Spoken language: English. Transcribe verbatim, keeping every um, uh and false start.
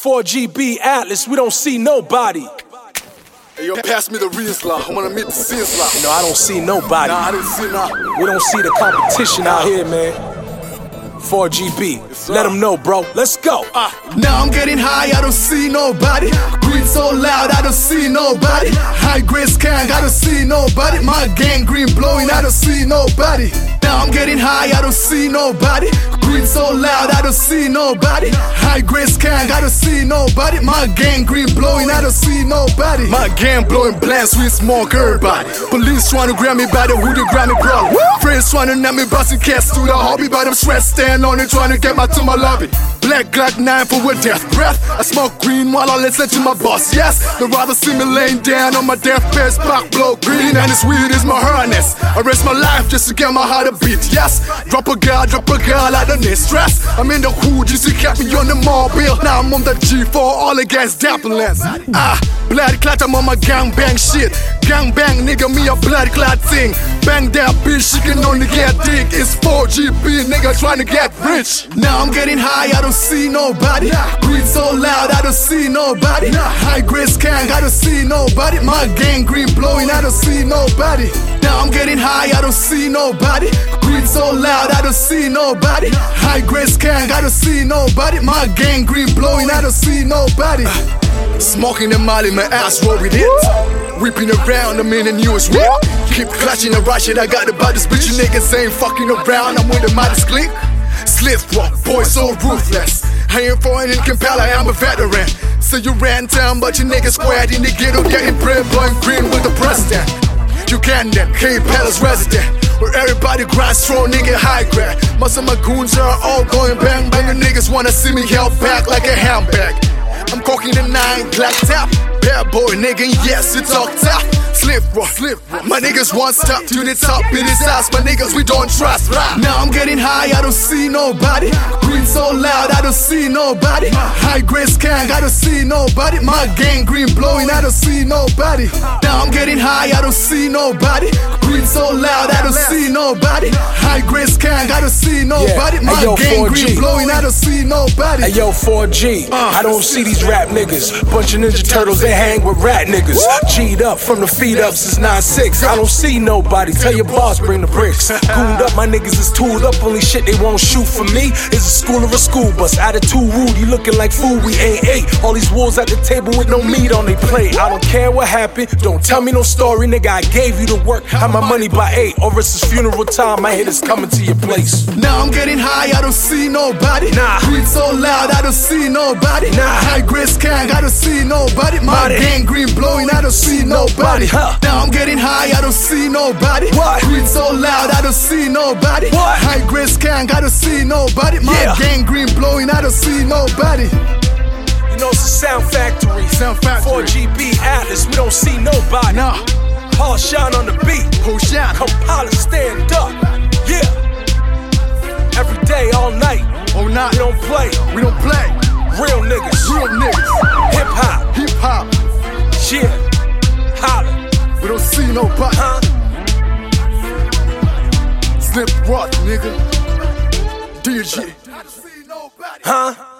four G B Atlas, we don't see nobody. Hey, yo, pass me the Riesler. I wanna meet the Sinsler. You know, I don't see nobody. Nah, I didn't see nothing. We don't see the competition out here, man. four G B, let them know, bro. Let's go. Uh, now I'm getting high, I don't see nobody. Green so loud, I don't see nobody. High grade skank, I don't see nobody. My gang green blowing, I don't see nobody. Now I'm getting high, I don't see nobody. Green so loud, I don't see nobody. High grade skank, I don't see nobody. My gang green blowing, I don't see nobody. My gang blowing blanks, we smoke everybody. Police trying to grab me by the hoodie, grab me problem. Friends trying to net me busting cats through the hobby, but I'm stressed, stand on it, trying to get back to my lobby. Black Glock nine for a death breath. I smoke green while I listen to my boss, yes. They'd rather see me laying down on my deathbed, spark blow green, and this weed is my harness. I risk my life just to get my heart a beat, yes. Drop a girl, drop a girl, I don't need stress. I'm in the hood, you see, kept me on the mobile. Now I'm on the G four, all against Dappelins. Ah, blood clot, I'm on my gang bang shit. Gang bang, nigga, me a blood clot thing. Bang that bitch, she can only get dick. It's four G B, nigga, trying to get rich. Now I'm getting high, I don't see nobody. Green so loud, I don't see nobody. High grade skank, I don't see nobody. My gang green blowing, I don't see nobody. Now I'm getting high, I don't see nobody. Green so loud, I don't see nobody. High grade skank, I don't see nobody. My gang green blowing, I don't see nobody. Smoking the molly, my ass roll with it. Whipping around, I'm in the newest whip. Keep clutching the right shit, I got the baddest bitch. You niggas ain't fucking around, I'm with the modest clique. Slip walk, boy so ruthless. I ain't foreign in Kampala, I'm a veteran. So you ran down, but you niggas squared in the ghetto, getting bread, blowing green with the president. Ugandan, Cape Palace resident, where everybody grind strong, nigga high grade. Most of my goons are all going bang bang. The niggas wanna see me held back like a handbag. I'm cooking the nine, black tap. Bad boy, nigga, yes, it's all tough. Slip rock, slip rock. My niggas want stop to the top in his ass. My niggas, we don't trust. Now I'm getting high, I don't see nobody. Green so loud, I don't see nobody. High grade skank, I don't see nobody. My gang green blowing, I don't see nobody. Now I'm getting high, I don't see nobody. Green so loud, I don't see nobody. High grade skank, I don't see nobody. My Hey, yo, gang four G. green blowing, I don't see nobody. Hey yo, four G, I don't see these rap niggas. Bunch of Ninja Turtles, they hang with rat niggas. G'd up from the feet up since nine six. I don't see nobody, tell your boss bring the bricks. Gooned up, my niggas is tooled up. Only shit they won't shoot for me is a school or a school bus. Attitude rude, you looking like food, we ain't ate. All these wolves at the table with no meat on they plate. I don't care what happened, don't tell me no story, nigga. I gave you the work, had my money by eight. Or it's his funeral time, my hit is coming to your place. Now I'm getting high, I don't see nobody. Nah. Green so loud, I don't see nobody. Nah. High grade skank, I don't see nobody. My Body. gang green blowing, I don't see nobody. Huh. Now I'm getting high, I don't see nobody. What? Green so loud, I don't see nobody. What? High grade skank, I don't see nobody. My Yeah. gang green blowing, I don't see nobody. You know it's a sound factory. Sound factory. four G B Atlas, we don't see nobody. Nah, Paul shine on the beat. push out. Compile stand up. Yeah. Every day, all night. Oh, nah, We don't play. we don't play. Real niggas. Real niggas. Hip hop. Hip hop. Yeah. Holla. We don't see nobody. Huh? Slip rock, nigga. D J. Huh?